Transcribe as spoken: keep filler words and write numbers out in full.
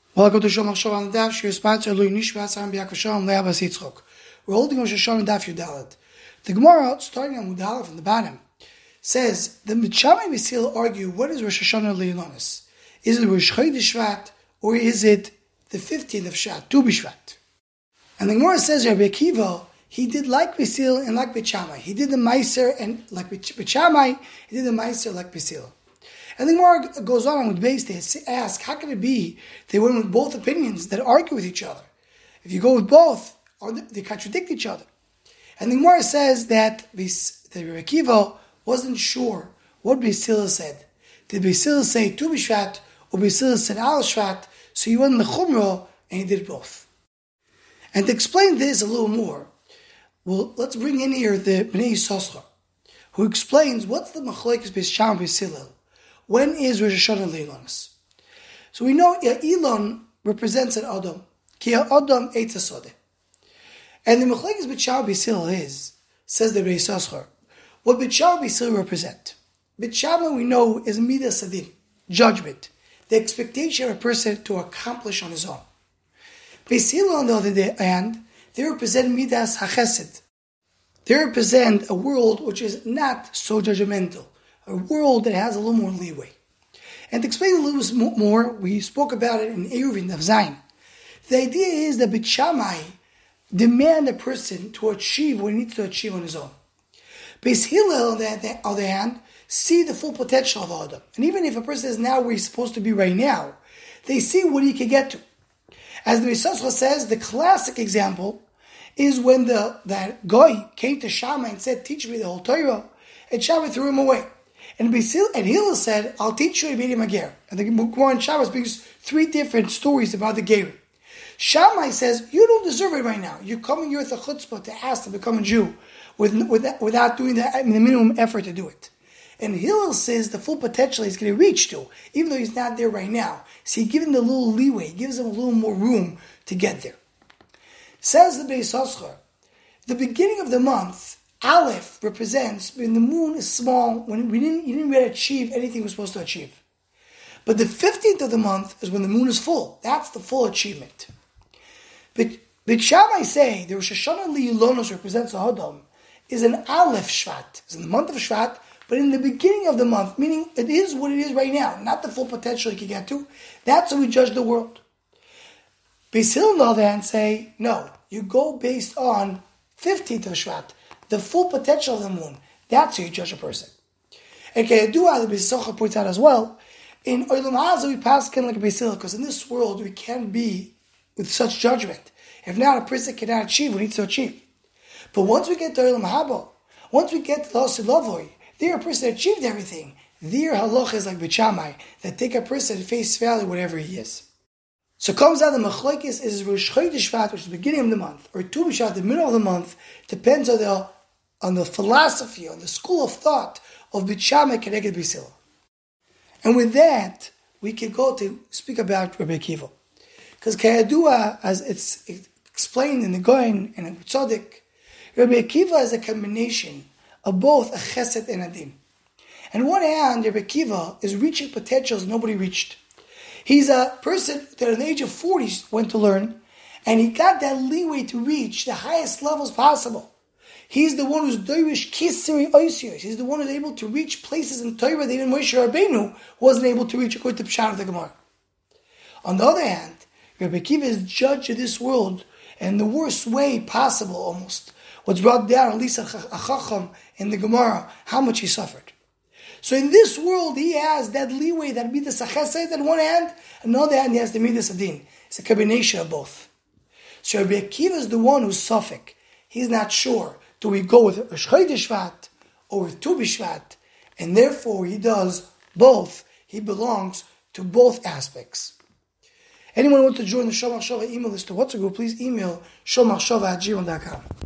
Welcome to Shomach Shov on the Daf. Your sponsor, Lui Nishvat, Sam B'Yakov Shalom, Le'abas Yitzchok. We're holding on Rosh Hashanah Daf Yudalet. The Gemara, starting on Mudalef from the bottom, says the Bet Shammai Basil argue what is Rosh Hashanah Le'ilonis. Is it Rosh Chodesh Shvat or is it the fifteenth of Shvat, Tu B'Shvat? And the Gemara says Rabbi Akiva, he did like Basil and like Bet Shammai. He did the Meiser and like Bet Shammai, he did the Meiser like Basil. And the Gemara goes on with base to ask, how can it be they went with both opinions that argue with each other? If you go with both, they contradict each other. And the Gemara says that the Rabbi Akiva wasn't sure what Basil said. Did Basil say Tu B'Shvat or Basil said Al Shvat? So he went in the Chumrah and he did both. And to explain this a little more, well, let's bring in here the Bnei Yissaschar, who explains what's the Machlokes Beis Shammai and Beis Hillel. When is Rosh Hashanah Le'ilonis? So we know Elon represents an Adam. Ki Adam Eitz HaSodeh. And the Machlokes Beis Shammai Beis Hillel is, says the Beis Yissaschar, what Beis Shammai Beis Hillel represent. Beis Shammai we know is Midas Adin, judgment, the expectation of a person to accomplish on his own. Beis Hillel on the other hand, they represent Midas HaChesed. They represent a world which is not so judgmental. A world that has a little more leeway. And to explain a little more, we spoke about it in Eruvin of Zayin. The idea is that Bet Shammai demand a person to achieve what he needs to achieve on his own. Beis Hillel, on the other hand, see the full potential of Adam. And even if a person is now where he's supposed to be right now, they see what he can get to. As the Beis Yissaschar says, the classic example is when the that guy came to Shammai and said, teach me the whole Torah, and Shammai threw him away. And Basil and Hillel said, I'll teach you Ibedi Mager. And the Gemara in Shabbos brings three different stories about the Ger. Shammai says, you don't deserve it right now. You're coming here with a chutzpah to ask to become a Jew with, with, without doing the, the minimum effort to do it. And Hillel says the full potential he's going to reach to, even though he's not there right now. So he gives him a little leeway, he gives him a little more room to get there. Says the Beis Yissaschar, the beginning of the month, Aleph represents when the moon is small, when we didn't, you didn't really achieve anything we're supposed to achieve. But the fifteenth of the month is when the moon is full. That's the full achievement. But Bet Shammai say the Rosh Hashanah Le'ilonis represents a Adam is an Aleph Shvat. It's in the month of Shvat, but in the beginning of the month, meaning it is what it is right now, not the full potential you can get to. That's how we judge the world. Beis Hillel on the other hand say, no, you go based on fifteenth of Shvat. The full potential of the moon. That's how you judge a person. And Kayadua, the Beis Yissaschar points out as well, in Olam Hazeh we pass like a Beis Hillel, because in this world we can't be with such judgment. If not, a person cannot achieve what he needs to achieve. But once we get to Olam Haba, once we get to the Lasid Lavoi, there a person that achieved everything. There halach is like Bet Shammai, that take a person at face value whatever he is. So comes out the Machlokes is Rosh Chodesh Shvat, which is the beginning of the month, or Tu B'Shvat, the middle of the month, depends on the on the philosophy, on the school of thought of Bet Shammai Keneged Beis Hillel. And with that, we can go to speak about Rabbi Akiva. Because Kayadua, as it's explained in the Goin and in Tzaddik, Rabbi Akiva is a combination of both a Chesed and a Din. On one hand, Rabbi Akiva is reaching potentials nobody reached. He's a person that at the age of forty went to learn, and he got that leeway to reach the highest levels possible. He's the one who's Doirish Kisiri Oisios. He's the one who's able to reach places in Torah that even Moshe Rabbeinu wasn't able to reach according to the Pshat of the Gemara. On the other hand, Rabbi Akiva is judge of this world in the worst way possible almost. What's brought down, at least a Chacham in the Gemara, how much he suffered. So in this world, he has that leeway, that Midas HaChesed on one hand, and on the other hand, he has the Midas Adin. It's a combination of both. So Rabbi Akiva is the one who's suffik. He's not sure. Do we go with Rosh Chodesh Shvat or with Tu B'Shvat? And therefore, he does both. He belongs to both aspects. Anyone who wants to join the Shomach Shova email list to WhatsApp group, please email shomachshova at gmail dot com.